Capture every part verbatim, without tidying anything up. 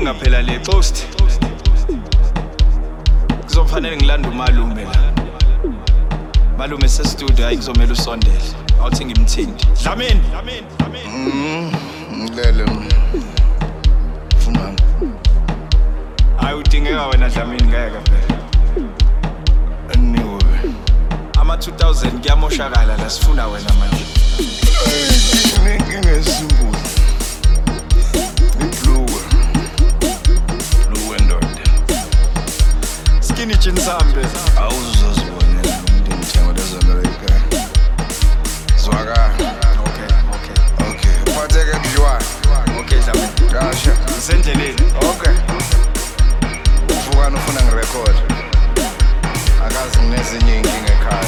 inkinga phela le post kuzofanele ngilanda umalume la malume sestudio hayi kuzomela usondele awuthi ngimthindi Dlamini Mhm ngilele funani hayi udingeka wena Dlamini ngeke phela aniwe ama two thousand kuyamoshakala la sifuna wena manje ngingesimbuzi Blue Blue Endord Skinny Jeans sambe awuzozibonela umuntu ngithenga lezo America Zwaka okay okay okay phatheke kujwa okay Dlamini kasha sendleleni okay uvuka ufuna ngirecord akazi nginezinye inkinga ekhaya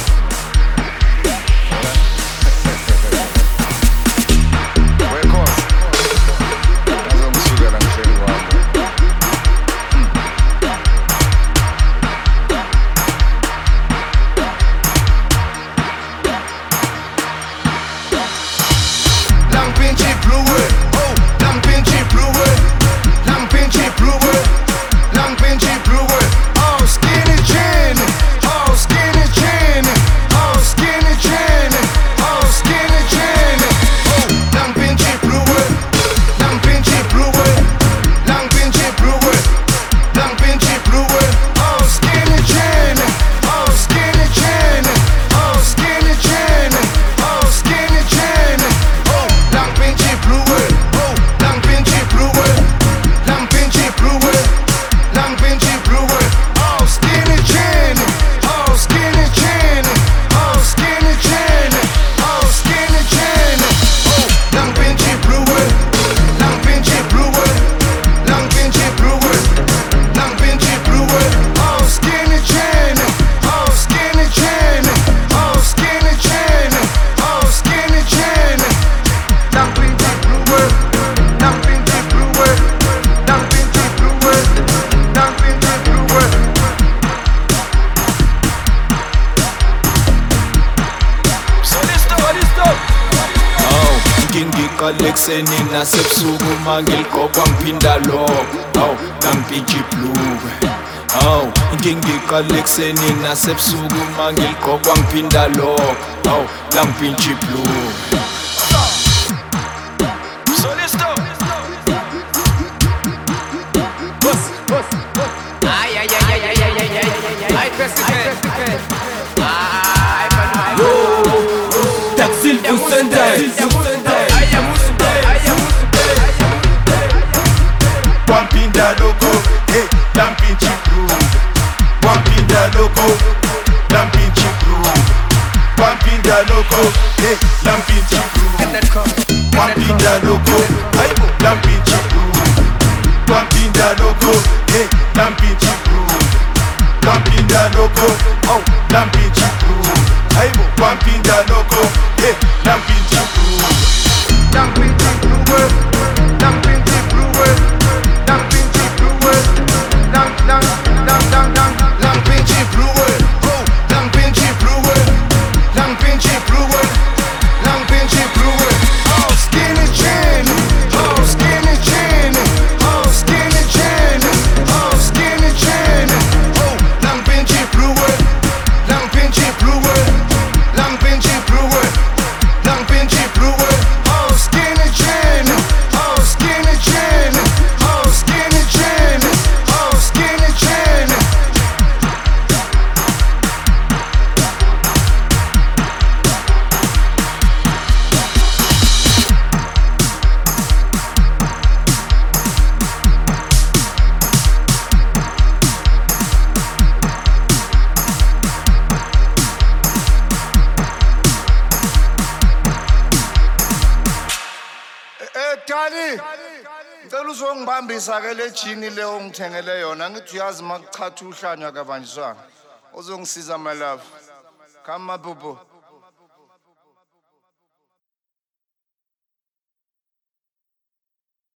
Kalexeni nasebusuku mangilgokwa ngiphinda lokho aw ngampintshi blue aw inkinga iqalekseni nasebusuku mangilgokwa ngiphinda lokho aw ngampintshi blue Solisto Boss boss ay ay ay ay ay ay ay ay president ay yo Taksil Usendai Wampinda loco, hey, lampinchi blue. Wampinda loco, lampinchi blue. Wampinda loco, hey, lampinchi blue. Wampinda loco, hey, lampinchi blue. Wampinda loco, hey, lampinchi blue. Wampinda loco, oh, lampinchi blue. Hey, wampinda loco, hey, lampinchi blue. Lampinchi blue, lampinchi blue. Lampinchi blue, lamp lamp lamp lamp lamp lampinchi blue, oh lampinchi blue, lampinchi blue, lampinchi blue, oh skinny chin, oh skinny chin, oh skinny chin, oh skinny chin, oh lampinchi blue, lampinchi blue, lampinchi blue, lampinchi blue, oh skinny chin, oh skinny chin. Skinny chin, oh skinny chin. Eh Dani ngicela uzongibambisa ke le jini le ongithengele yona ngithi uyazi makuchatha uhlanywa kabanjiswanga uzongisiza my love come mabubu